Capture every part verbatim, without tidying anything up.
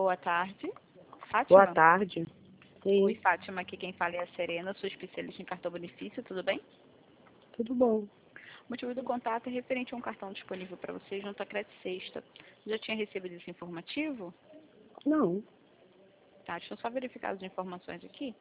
Boa tarde. Fátima? Boa tarde. Sim. Oi, Fátima. Aqui quem fala é a Serena, sou especialista em cartão benefício, tudo bem? Tudo bom. O motivo do contato é referente a um cartão disponível para você junto à Crédito Sexta. Já tinha recebido esse informativo? Não. Tá, deixa eu só verificar as informações aqui.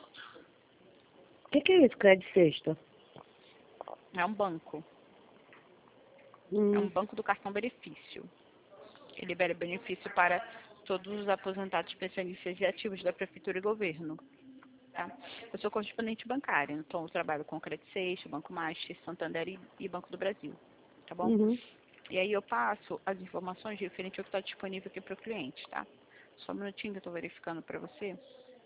O que, que é isso, Crédito Sexta? É um banco. Hum. É um banco do cartão benefício. Ele libera benefício para todos os aposentados, especialistas e ativos da Prefeitura e Governo. Tá? Eu sou correspondente bancária, então eu trabalho com o Crédito Sexta, Banco Master, Santander e, e Banco do Brasil. Tá bom? Uhum. E aí eu passo as informações referente ao que está disponível aqui para o cliente, tá? Só um minutinho que eu estou verificando para você.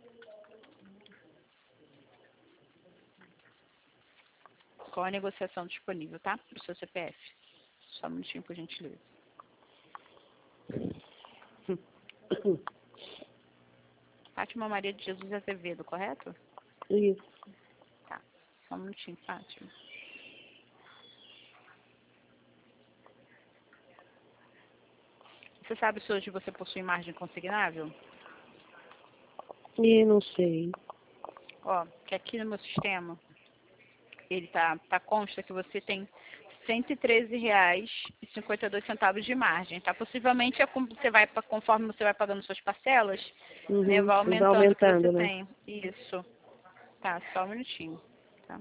Qual a negociação disponível, tá? Para o seu C P F. Só um minutinho, por gentileza. Fátima Maria de Jesus Azevedo, correto? Isso. Tá. Só um minutinho, Fátima. Você sabe se hoje você possui margem consignável? E não sei. Ó, que aqui no meu sistema, ele tá, tá consta que você tem cento e treze reais e cinquenta e dois centavos de margem, tá? Possivelmente é como você vai, conforme você vai pagando suas parcelas, Uhum. né, vai Vai aumentando o que aumentando, você né? tem. Isso. Tá, só um minutinho, tá?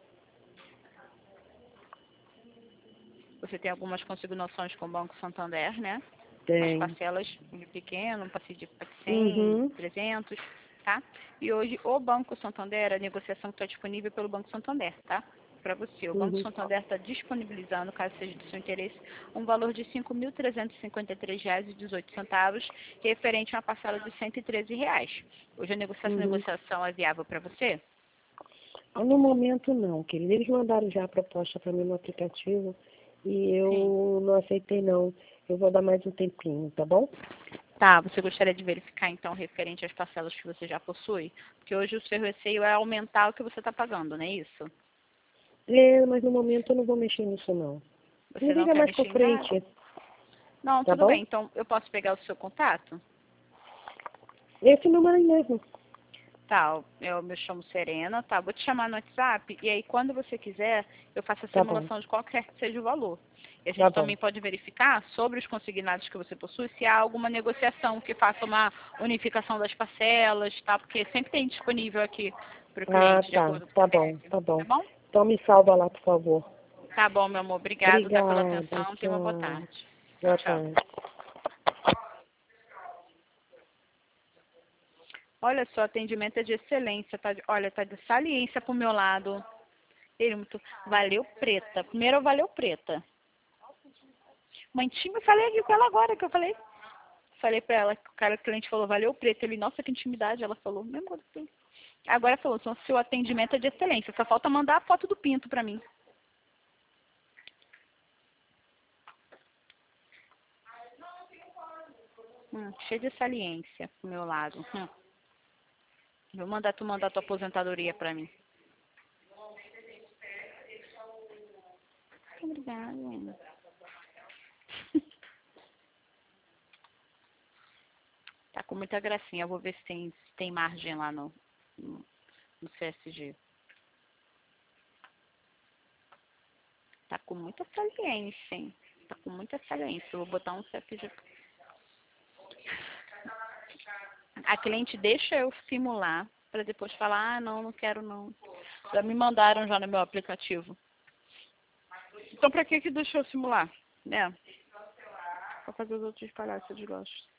Você tem algumas consignações com o Banco Santander, né? As Tem. parcelas de pequeno, um passivo de cem, Uhum. trezentos, tá? E hoje o Banco Santander, a negociação está disponível pelo Banco Santander, tá? Para você. O Banco Uhum. Santander está disponibilizando, caso seja do seu interesse, um valor de cinco mil trezentos e cinquenta e três reais e dezoito centavos, referente a uma parcela de cento e treze reais. Hoje a negociação, Uhum. negociação é viável para você? No momento não, querido. Eles mandaram já a proposta para mim no aplicativo e eu Sim. não aceitei não. Eu vou dar mais um tempinho, tá bom? Tá, você gostaria de verificar então referente às parcelas que você já possui? Porque hoje o seu receio é aumentar o que você está pagando, não é isso? É, mas no momento eu não vou mexer nisso não. Me Você não liga quer mais por mexer em nada? frente, Não, tá tudo bom? bem. Então eu posso pegar o seu contato? Esse número aí mesmo. Tá, eu me chamo Serena, tá? Vou te chamar no WhatsApp e aí quando você quiser eu faço a Tá bom, simulação de qualquer que seja o valor. E a tá gente bom. também pode verificar sobre os consignados que você possui se há alguma negociação que faça uma unificação das parcelas, tá? Porque sempre tem disponível aqui para o Ah, cliente, de tá, acordo com o tá C P bom, F, tá tá bom. bom? Então me salva lá, por favor. Tá bom, meu amor. Obrigado, tá, pela Obrigada, atenção. Tenha uma boa tchau. tarde. Tchau, Boa tchau. tarde. Olha só, atendimento é de excelência, tá? de- Olha, tá de saliência pro meu lado. Ele muito. Valeu, preta. Primeiro valeu, preta. Mantinho, eu falei aqui com ela agora que eu falei. Falei pra ela, que o cara, o cliente falou, valeu, preta. Ele, nossa, que intimidade. Ela falou, mesmo assim. Agora falou, "Seu- seu atendimento é de excelência. Só falta mandar a foto do pinto pra mim. Hum, cheio de saliência pro meu lado. Hum. Vou mandar tu mandar tua aposentadoria pra mim. Obrigada, Ana. Tá com muita gracinha. Eu vou ver se tem, se tem margem lá no, no, no C S G. Tá com muita saliência, hein? Tá com muita saliência. Eu vou botar um C S G. A cliente deixa eu simular para depois falar, ah, não, não quero não. Já me mandaram já no meu aplicativo. Então pra que que deixou eu simular? Né? Pra fazer os outros espalhar se eles gostam.